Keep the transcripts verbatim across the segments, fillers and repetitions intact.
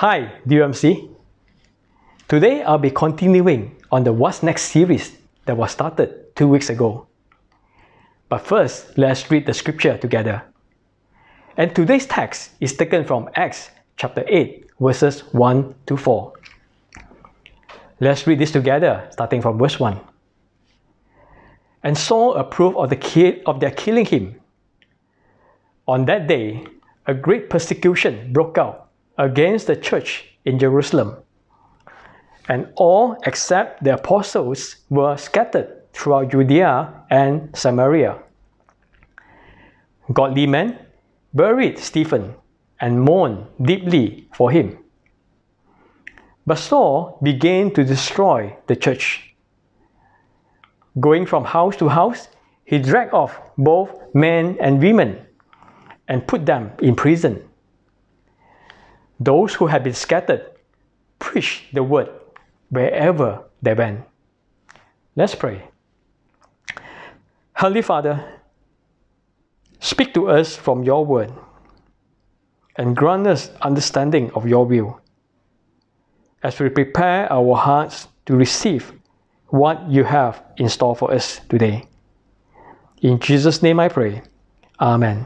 Hi, D U M C. Today I'll be continuing on the What's Next series that was started two weeks ago. But first, let's read the scripture together. And today's text is taken from Acts chapter eight, verses one to four. Let's read this together, starting from verse one. And Saul approved of, the ki- of their killing him. On that day, a great persecution broke out against the church in Jerusalem, and all except the apostles were scattered throughout Judea and Samaria. Godly men buried Stephen and mourned deeply for him. But Saul began to destroy the church. Going from house to house, he dragged off both men and women and put them in prison. Those who had been scattered preached the word wherever they went. Let's pray. Heavenly Father, speak to us from your word and grant us understanding of your will as we prepare our hearts to receive what you have in store for us today. In Jesus' name I pray. Amen.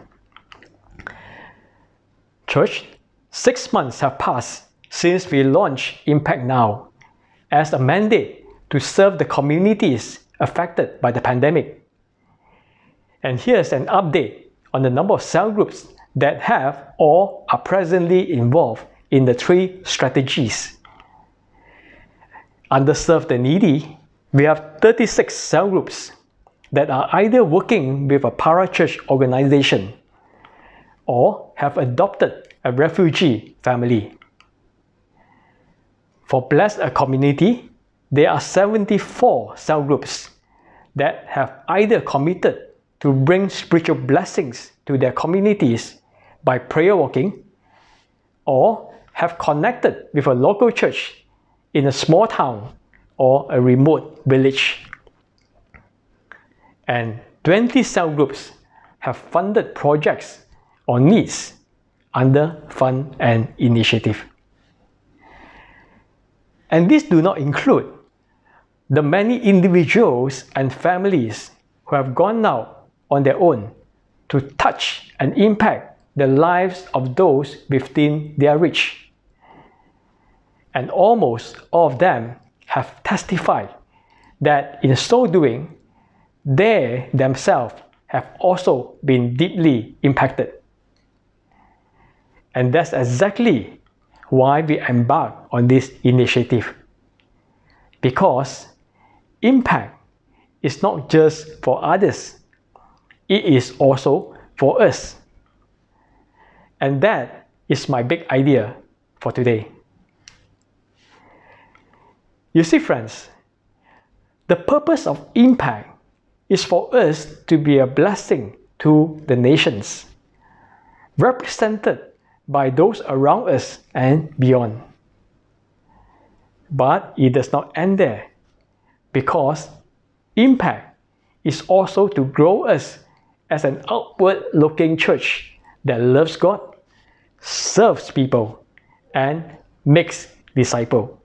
Church, six months have passed since we launched Impact Now as a mandate to serve the communities affected by the pandemic. And here's an update on the number of cell groups that have or are presently involved in the three strategies. Under Serve the Needy, we have thirty-six cell groups that are either working with a parachurch organization or have adopted a refugee family. For Bless a Community, there are seventy-four cell groups that have either committed to bring spiritual blessings to their communities by prayer walking, or have connected with a local church in a small town or a remote village. And twenty cell groups have funded projects or needs under Fund and Initiative. And these do not include the many individuals and families who have gone out on their own to touch and impact the lives of those within their reach. And almost all of them have testified that in so doing, they themselves have also been deeply impacted. And that's exactly why we embark on this initiative. Because impact is not just for others, it is also for us. And that is my big idea for today. You see, friends, the purpose of impact is for us to be a blessing to the nations, represented by those around us and beyond. But it does not end there, because impact is also to grow us as an outward-looking church that loves God, serves people, and makes disciples.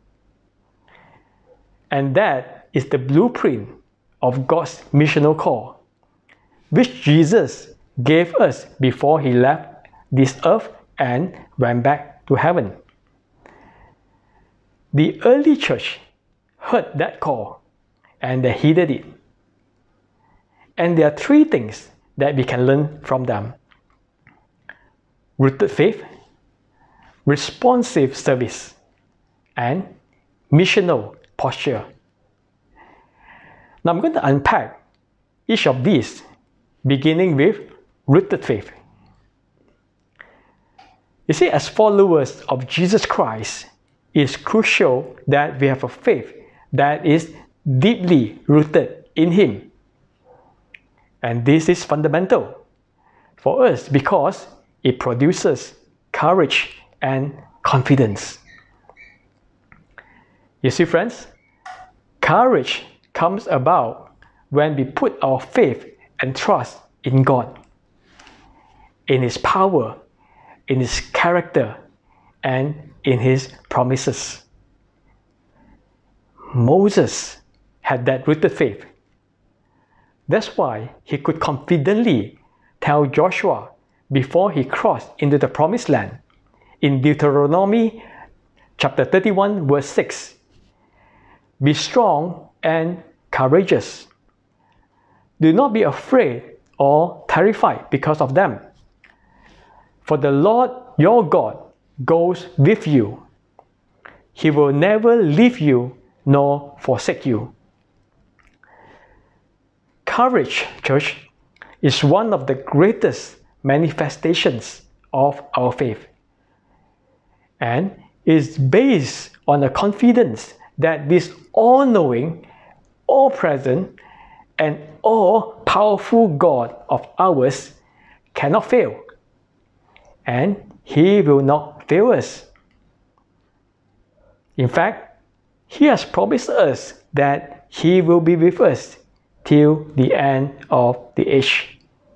And that is the blueprint of God's missional call, which Jesus gave us before he left this earth and went back to heaven. The early church heard that call and they heeded it. And there are three things that we can learn from them: rooted faith, responsive service, and missional posture. Now I'm going to unpack each of these, beginning with rooted faith. You see, as followers of Jesus Christ, it is crucial that we have a faith that is deeply rooted in Him. And this is fundamental for us because it produces courage and confidence. You see, friends, courage comes about when we put our faith and trust in God, in His power, in His character, and in His promises. Moses had that rooted faith. That's why he could confidently tell Joshua before he crossed into the promised land in Deuteronomy chapter thirty-one verse six, "Be strong and courageous. Do not be afraid or terrified because of them. For the Lord your God goes with you. He will never leave you nor forsake you." Courage, church, is one of the greatest manifestations of our faith, and is based on a confidence that this all-knowing, all-present, and all-powerful God of ours cannot fail, and He will not fail us. In fact, He has promised us that He will be with us till the end of the age.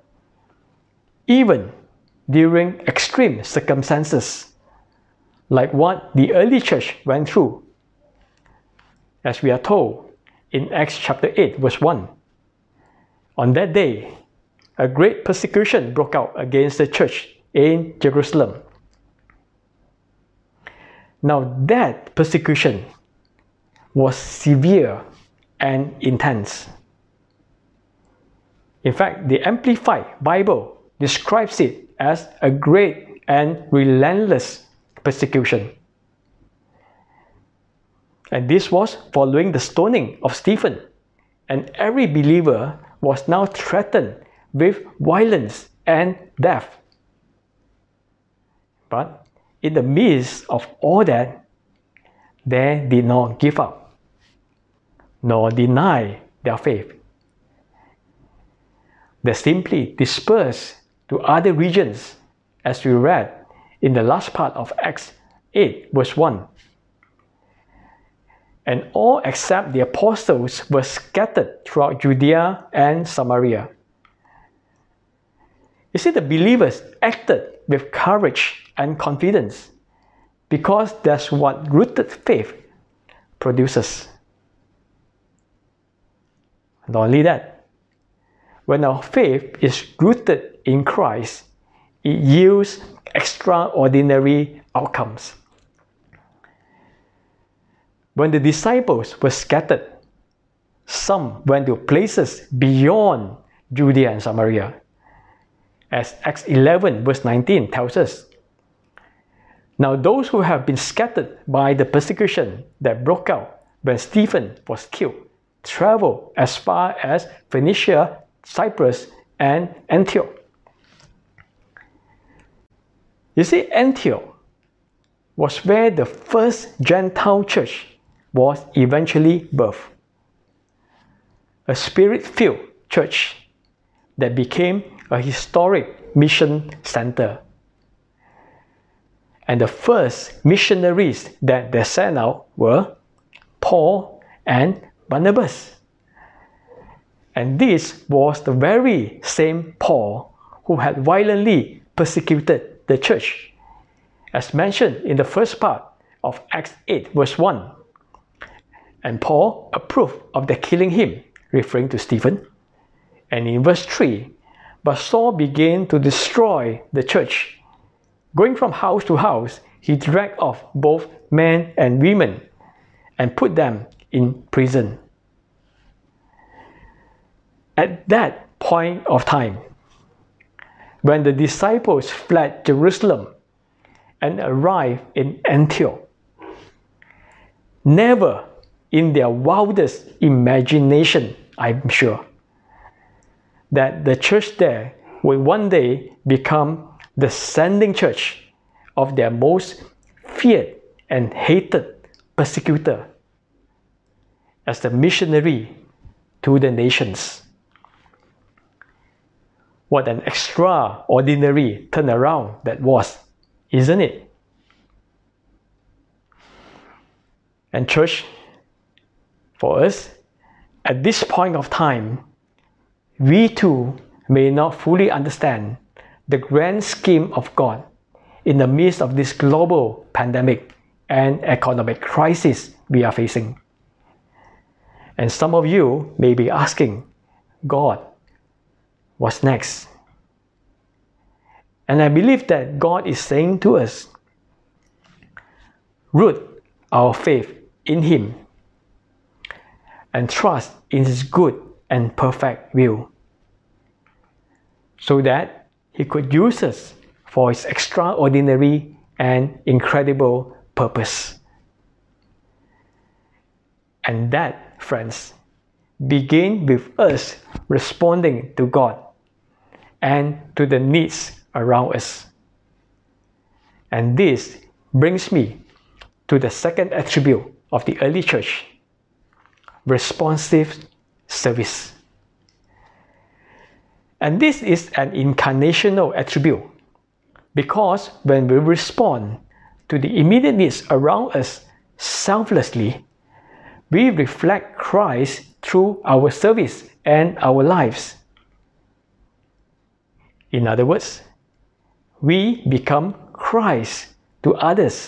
Even during extreme circumstances, like what the early church went through, as we are told in Acts chapter eight verse one. On that day, a great persecution broke out against the church in Jerusalem. Now that persecution was severe and intense. In fact, the Amplified Bible describes it as a great and relentless persecution. And this was following the stoning of Stephen, and every believer was now threatened with violence and death. But in the midst of all that, they did not give up, nor deny their faith. They simply dispersed to other regions, as we read in the last part of Acts eight verse one. And all except the apostles were scattered throughout Judea and Samaria. You see, the believers acted with courage and confidence because that's what rooted faith produces. Not only that, when our faith is rooted in Christ, it yields extraordinary outcomes. When the disciples were scattered, some went to places beyond Judea and Samaria, as Acts eleven verse nineteen tells us. Now those who have been scattered by the persecution that broke out when Stephen was killed traveled as far as Phoenicia, Cyprus, and Antioch. You see, Antioch was where the first Gentile church was eventually birthed. A spirit-filled church that became a historic mission center. And the first missionaries that they sent out were Paul and Barnabas. And this was the very same Paul who had violently persecuted the church, as mentioned in the first part of Acts eight verse one. And Paul approved of their killing him, referring to Stephen. And in verse three, but Saul began to destroy the church. Going from house to house, he dragged off both men and women and put them in prison. At that point of time, when the disciples fled Jerusalem and arrived in Antioch, never in their wildest imagination, I'm sure, that the church there will one day become the sending church of their most feared and hated persecutor as the missionary to the nations. What an extraordinary turnaround that was, isn't it? And church, for us, at this point of time, we too may not fully understand the grand scheme of God in the midst of this global pandemic and economic crisis we are facing. And some of you may be asking, God, what's next? And I believe that God is saying to us, root our faith in Him and trust in His good and perfect will, so that He could use us for His extraordinary and incredible purpose. And that, friends, begins with us responding to God and to the needs around us. And this brings me to the second attribute of the early church: responsive service. And this is an incarnational attribute, because when we respond to the immediate needs around us selflessly, we reflect Christ through our service and our lives. In other words, we become Christ to others.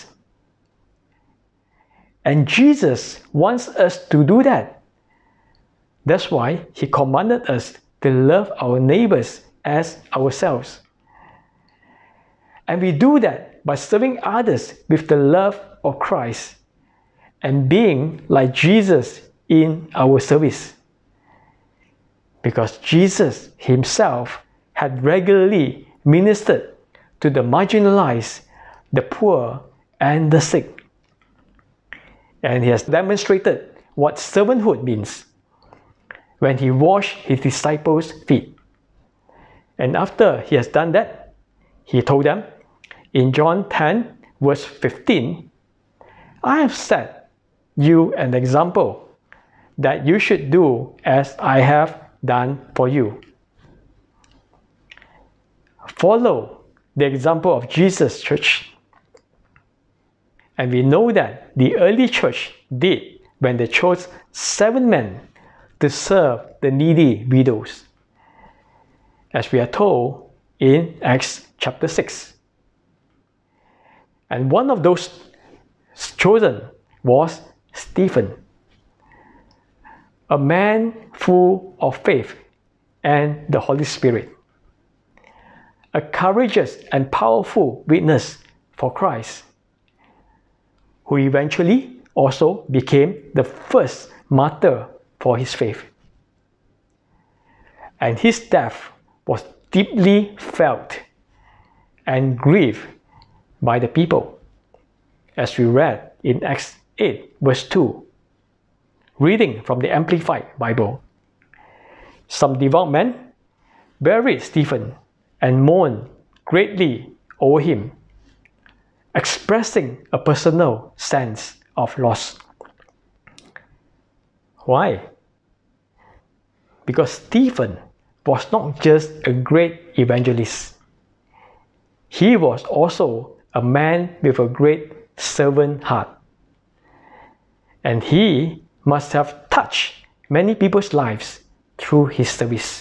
And Jesus wants us to do that. That's why He commanded us to love our neighbors as ourselves. And we do that by serving others with the love of Christ and being like Jesus in our service. Because Jesus Himself had regularly ministered to the marginalized, the poor, and the sick. And He has demonstrated what servanthood means when He washed His disciples' feet. And after He has done that, He told them in John ten, verse fifteen, I have set you an example that you should do as I have done for you. Follow the example of Jesus, church. And we know that the early church did when they chose seven men to serve the needy widows, as we are told in Acts chapter six. And one of those chosen was Stephen, a man full of faith and the Holy Spirit, a courageous and powerful witness for Christ, who eventually also became the first martyr for his faith. And his death was deeply felt and grieved by the people, as we read in Acts eight, verse two, reading from the Amplified Bible. Some devout men buried Stephen and mourned greatly over him, expressing a personal sense of loss. Why? Because Stephen was not just a great evangelist. He was also a man with a great servant heart. And he must have touched many people's lives through his service.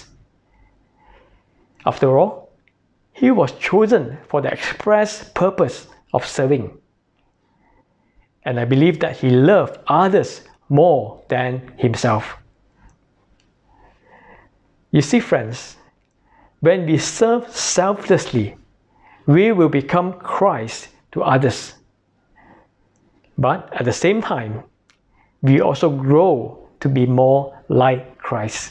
After all, he was chosen for the express purpose of serving. And I believe that he loved others more than himself. You see, friends, when we serve selflessly, we will become Christ to others. But at the same time, we also grow to be more like Christ.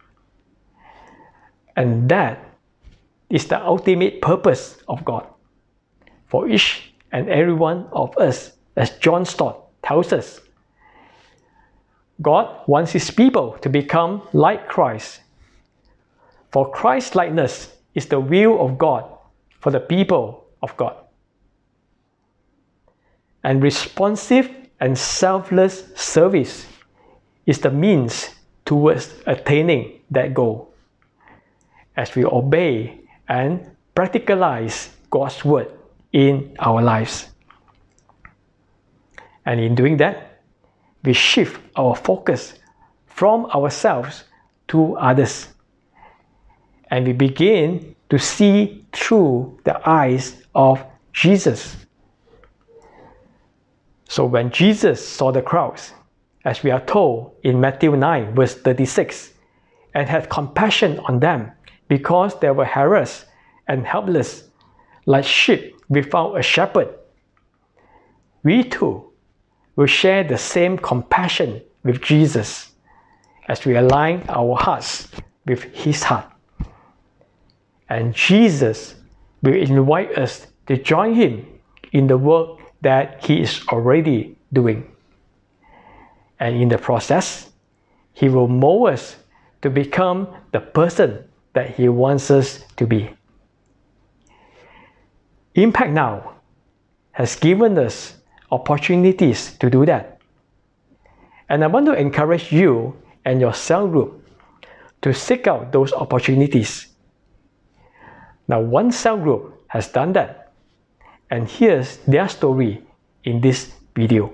And that is the ultimate purpose of God for each and every one of us, as John Stott tells us. God wants His people to become like Christ. For Christ-likeness is the will of God for the people of God. And responsive and selfless service is the means towards attaining that goal, as we obey and practicalize God's word in our lives. And in doing that, we shift our focus from ourselves to others. And we begin to see through the eyes of Jesus. So when Jesus saw the crowds, as we are told in Matthew nine verse thirty-six, and had compassion on them because they were harassed and helpless, like sheep without a shepherd, we too will share the same compassion with Jesus as we align our hearts with His heart. And Jesus will invite us to join Him in the work that He is already doing. And in the process, He will mold us to become the person that He wants us to be. Impact Now has given us opportunities to do that. And I want to encourage you and your cell group to seek out those opportunities. Now, one cell group has done that, and here's their story in this video.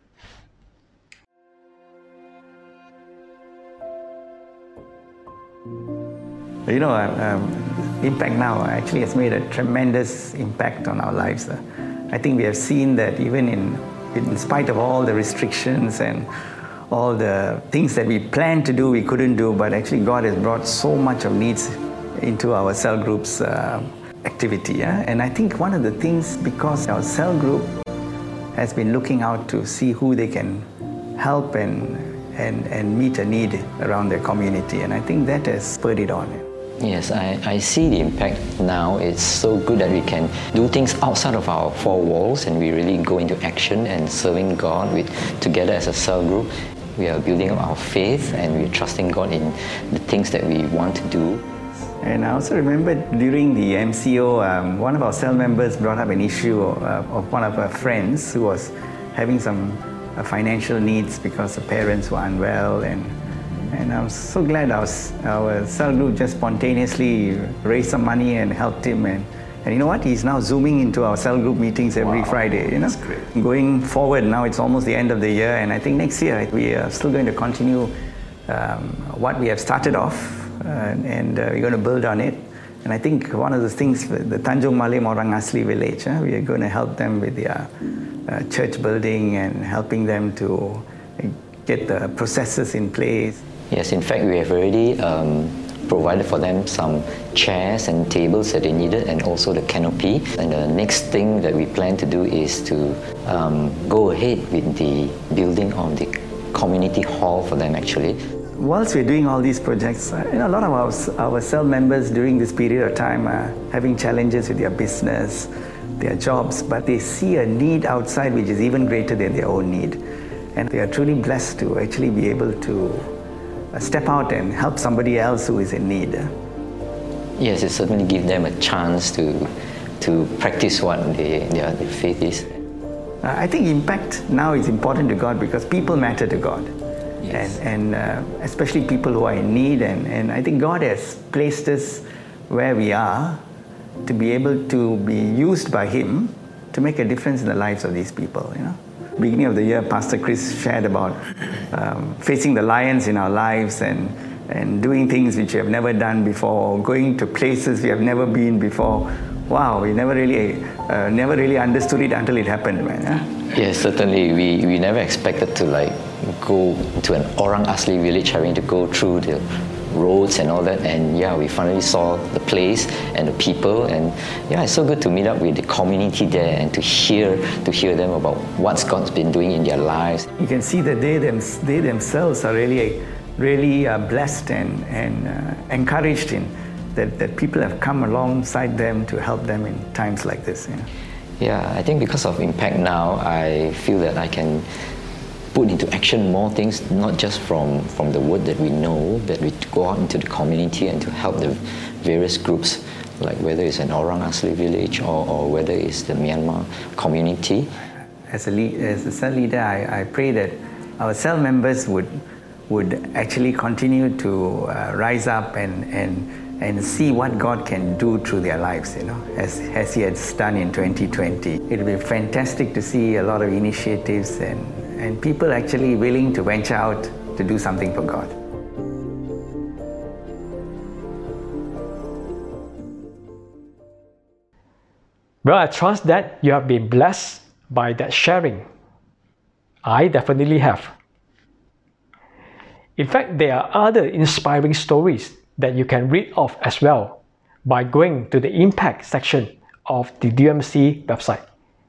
You know, um, Impact Now actually has made a tremendous impact on our lives. Uh, I think we have seen that even in, in spite of all the restrictions and all the things that we planned to do, we couldn't do, but actually God has brought so much of needs into our cell group's uh, activity. Yeah? And I think one of the things, because our cell group has been looking out to see who they can help and, and, and meet a need around their community, and I think that has spurred it on. Yes, I, I see the impact now. It's so good that we can do things outside of our four walls and we really go into action and serving God with, together as a cell group. We are building up our faith and we're trusting God in the things that we want to do. And I also remember during the M C O, um, one of our cell members brought up an issue of, uh, of one of our friends who was having some uh, financial needs because the parents were unwell, and And I'm so glad our, our cell group just spontaneously raised some money and helped him. And, and you know what? He's now zooming into our cell group meetings every wow, Friday. You know, that's great. Going forward, now it's almost the end of the year, and I think next year we are still going to continue um, what we have started off, uh, and uh, we're going to build on it. And I think one of the things, the Tanjung Malim Orang Asli village, uh, we are going to help them with their uh, church building and helping them to get the processes in place. Yes, in fact, we have already um, provided for them some chairs and tables that they needed, and also the canopy. And the next thing that we plan to do is to um, go ahead with the building of the community hall for them, actually. Whilst we're doing all these projects, you know, a lot of our, our cell members during this period of time are having challenges with their business, their jobs, but they see a need outside which is even greater than their own need. And they are truly blessed to actually be able to step out and help somebody else who is in need. Yes, it certainly gives them a chance to to practice what they, their, their faith is. Uh, I think impact now is important to God because people matter to God. Yes. And, and uh, especially people who are in need, and, and I think God has placed us where we are to be able to be used by Him to make a difference in the lives of these people, you know. Beginning of the year, Pastor Chris shared about um, facing the lions in our lives and, and doing things which we have never done before, going to places we have never been before. Wow, we never really, uh, never really understood it until it happened, man. Yeah? Yes, certainly. We, we never expected to like go to an Orang Asli village, having to go through the roads and all that, and yeah, we finally saw the place and the people, and yeah, it's so good to meet up with the community there and to hear to hear them about what God's been doing in their lives. You can see that they, them, they themselves are really, really uh, blessed and, and uh, encouraged in that, that people have come alongside them to help them in times like this. You know? Yeah, I think because of Impact Now, I feel that I can put into action more things, not just from, from the word that we know, but we go out into the community and to help the various groups, like whether it's an Orang Asli village or, or whether it's the Myanmar community. As a, lead, as a cell leader, I, I pray that our cell members would, would actually continue to uh, rise up and, and, and see what God can do through their lives, you know, as, as He has done in twenty twenty. It will be fantastic to see a lot of initiatives and and people actually willing to venture out to do something for God. Well, I trust that you have been blessed by that sharing. I definitely have. In fact, there are other inspiring stories that you can read of as well by going to the Impact section of the D M C website.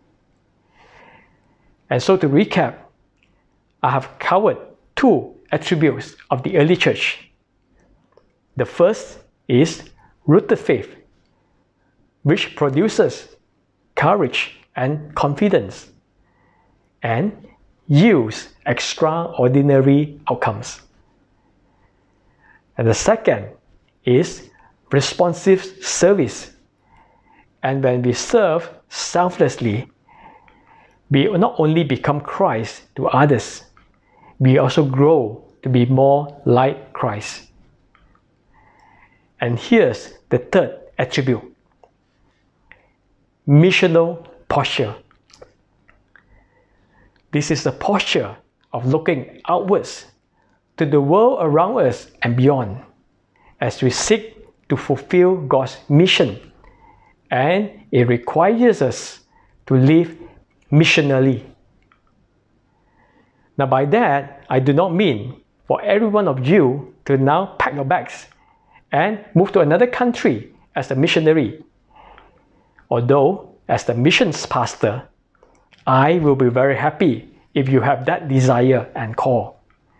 And so to recap, I have covered two attributes of the early church. The first is rooted faith, which produces courage and confidence and yields extraordinary outcomes. And the second is responsive service. And when we serve selflessly, we not only become Christ to others, we also grow to be more like Christ. And here's the third attribute: missional posture. This is the posture of looking outwards to the world around us and beyond as we seek to fulfill God's mission, and it requires us to live missionally. Now by that, I do not mean for every one of you to now pack your bags and move to another country as a missionary. Although, as the missions pastor, I will be very happy if you have that desire and call.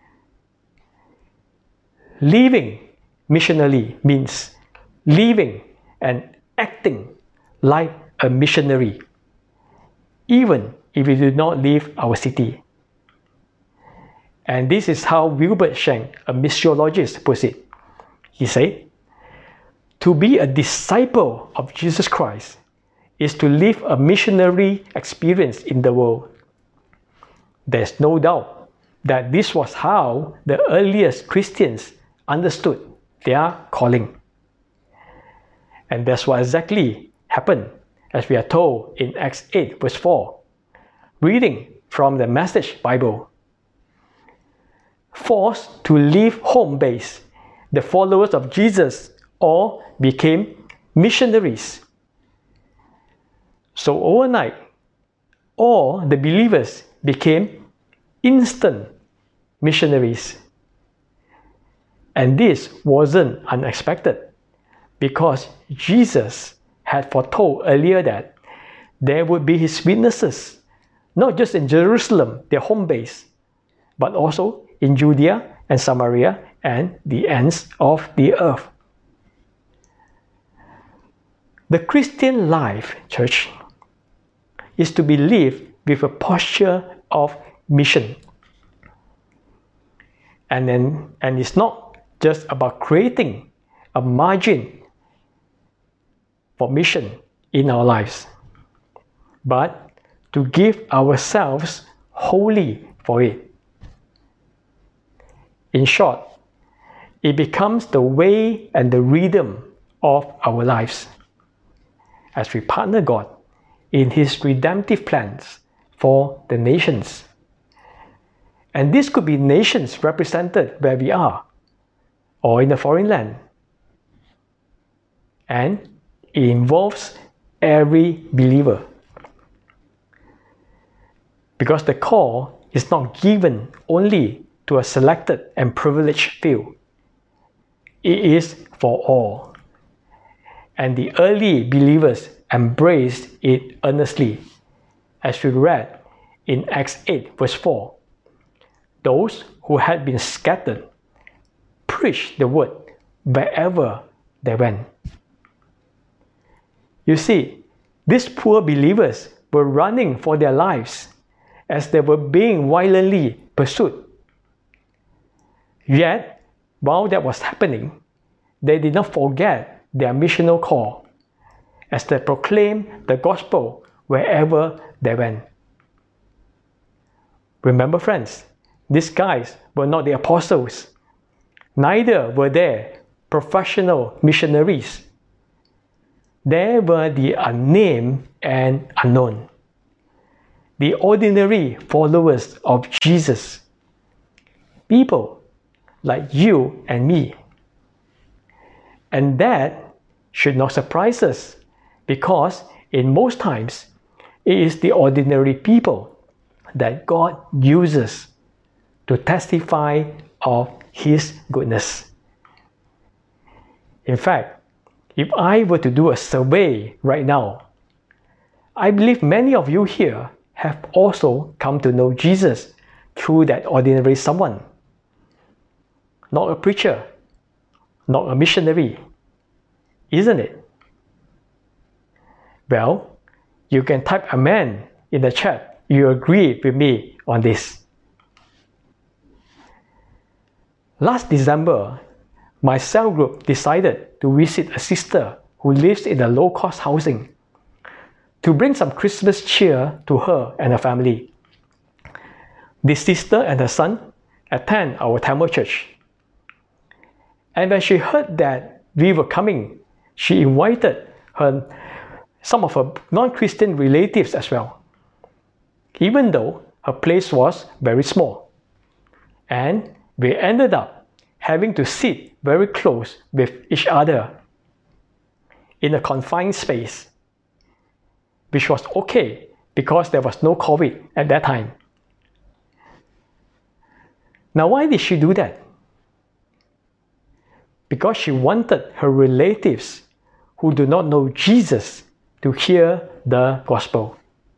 Living missionally means living and acting like a missionary, even if we do not leave our city. And this is how Wilbert Shank, a missiologist, puts it. He said, "To be a disciple of Jesus Christ is to live a missionary experience in the world." There's no doubt that this was how the earliest Christians understood their calling. And that's what exactly happened, as we are told in Acts eight verse four, reading from the Message Bible. Forced to leave home base, the followers of Jesus all became missionaries. So overnight, all the believers became instant missionaries. And this wasn't unexpected, because Jesus had foretold earlier that there would be his witnesses, not just in Jerusalem, their home base, but also in Judea and Samaria and the ends of the earth. The Christian life, church, is to be lived with a posture of mission. And then, and it's not just about creating a margin for mission in our lives, but to give ourselves wholly for it. In short, it becomes the way and the rhythm of our lives as we partner God in his redemptive plans for the nations. And this could be nations represented where we are, or in a foreign land. And it involves every believer. Because the call is not given only to a selected and privileged few. It is for all. And the early believers embraced it earnestly, as we read in Acts eight verse four. Those who had been scattered preached the word wherever they went. You see, these poor believers were running for their lives as they were being violently pursued. Yet, while that was happening, they did not forget their missional call as they proclaimed the gospel wherever they went. Remember, friends, these guys were not the apostles. Neither were they professional missionaries. They were the unnamed and unknown, the ordinary followers of Jesus, people like you and me. And that should not surprise us, because in most times, it is the ordinary people that God uses to testify of His goodness. In fact, if I were to do a survey right now, I believe many of you here have also come to know Jesus through that ordinary someone. Not a preacher, not a missionary, isn't it? Well, you can type amen in the chat. You agree with me on this. Last December, my cell group decided to visit a sister who lives in a low-cost housing to bring some Christmas cheer to her and her family. This sister and her son attend our Tamil church. And when she heard that we were coming, she invited her, some of her non-Christian relatives as well, even though her place was very small. And we ended up having to sit very close with each other in a confined space, which was okay because there was no COVID at that time. Now, why did she do that? Because she wanted her relatives who do not know Jesus to hear the gospel.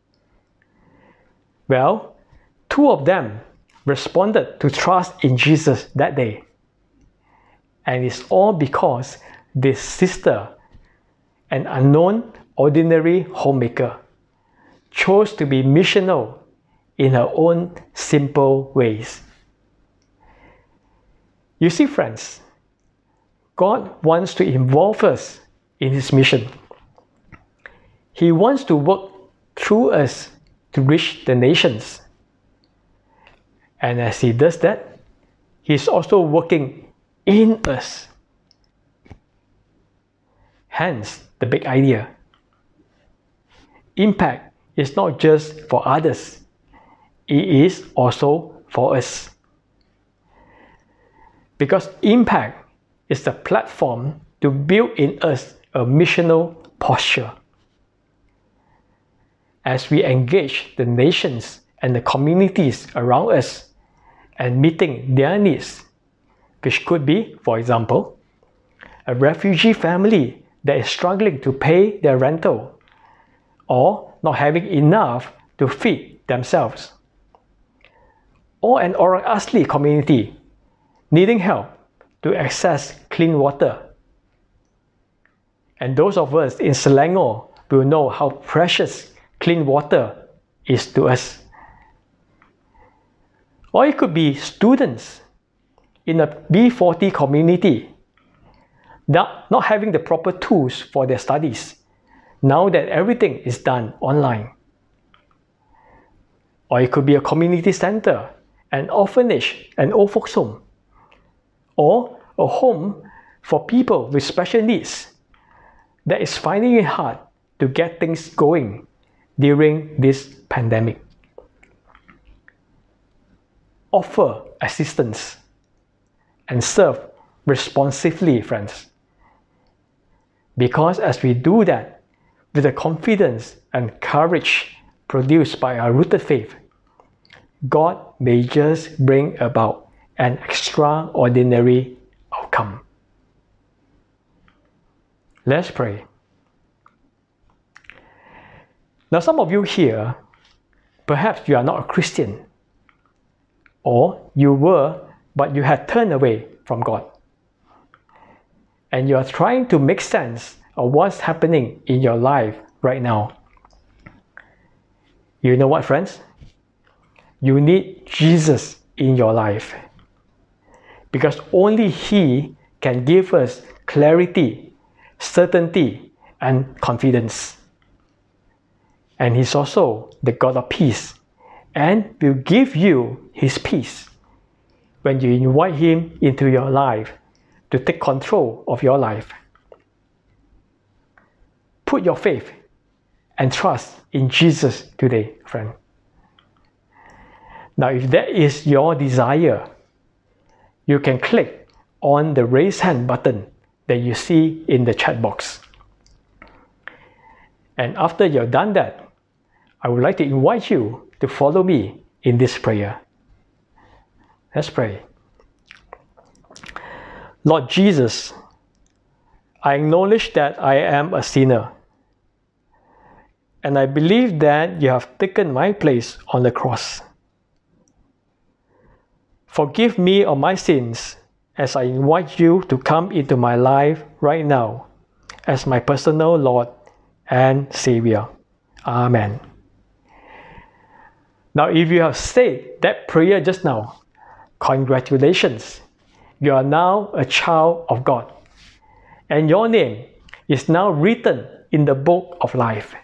Well, two of them responded to trust in Jesus that day. And it's all because this sister, an unknown, ordinary homemaker, chose to be missional in her own simple ways. You see, friends, God wants to involve us in His mission. He wants to work through us to reach the nations. And as He does that, He's also working in us. Hence, the big idea. Impact is not just for others, it is also for us. Because impact is the platform to build in us a missional posture. As we engage the nations and the communities around us and meeting their needs, which could be, for example, a refugee family that is struggling to pay their rental or not having enough to feed themselves, or an Orang Asli community needing help to access clean water. And those of us in Selangor will know how precious clean water is to us. Or it could be students in a B forty community not, not having the proper tools for their studies now that everything is done online. Or it could be a community center, an orphanage, an old folks home, or a home for people with special needs that is finding it hard to get things going during this pandemic. Offer assistance and serve responsively, friends. Because as we do that, with the confidence and courage produced by our rooted faith, God may just bring about an extraordinary outcome. Let's pray. Now, some of you here, perhaps you are not a Christian, or you were, but you had turned away from God. And you are trying to make sense of what's happening in your life right now. You know what, friends? You need Jesus in your life. Because only He can give us clarity, certainty, and confidence. And He's also the God of peace, and will give you His peace when you invite Him into your life to take control of your life. Put your faith and trust in Jesus today, friend. Now, if that is your desire, you can click on the raise hand button that you see in the chat box. And after you've done that, I would like to invite you to follow me in this prayer. Let's pray. Lord Jesus, I acknowledge that I am a sinner, and I believe that you have taken my place on the cross. Forgive me of my sins as I invite you to come into my life right now as my personal Lord and Savior. Amen. Now, if you have said that prayer just now, congratulations. You are now a child of God, and your name is now written in the book of life.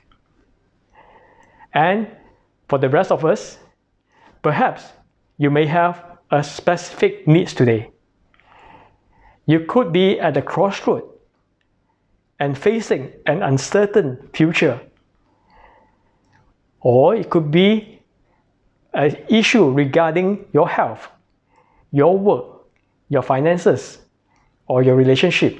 And for the rest of us, perhaps you may have a specific needs today. You could be at the crossroad and facing an uncertain future. Or it could be an issue regarding your health, your work, your finances, or your relationship.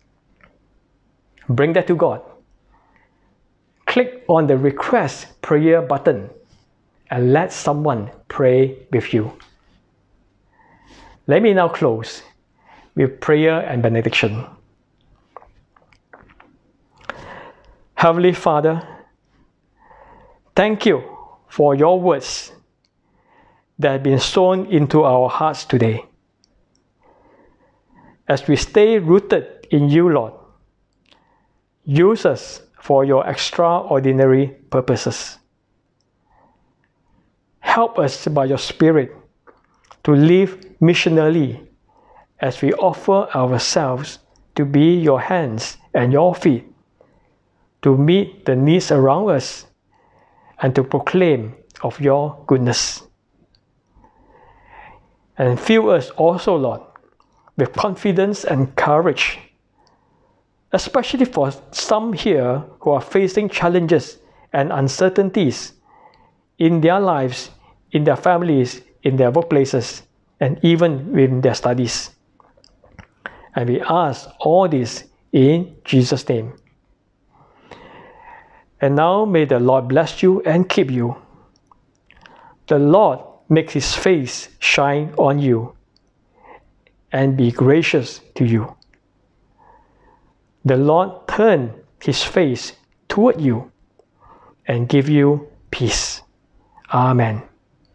Bring that to God. Click on the request prayer button and let someone pray with you. Let me now close with prayer and benediction. Heavenly Father, thank you for your words that have been sown into our hearts today. As we stay rooted in you, Lord, use us for your extraordinary purposes. Help us by your Spirit to live missionally as we offer ourselves to be your hands and your feet, to meet the needs around us and to proclaim of your goodness. And fill us also, Lord, with confidence and courage, especially for some here who are facing challenges and uncertainties in their lives, in their families, in their workplaces, and even in their studies. And we ask all this in Jesus' name. And now may the Lord bless you and keep you. The Lord make his face shine on you and be gracious to you. The Lord turn his face toward you and give you peace. Amen.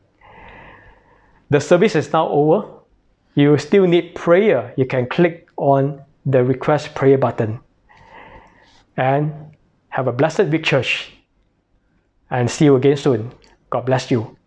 The service is now over. You still need prayer. You can click on the request prayer button. And have a blessed week, church. And see you again soon. God bless you.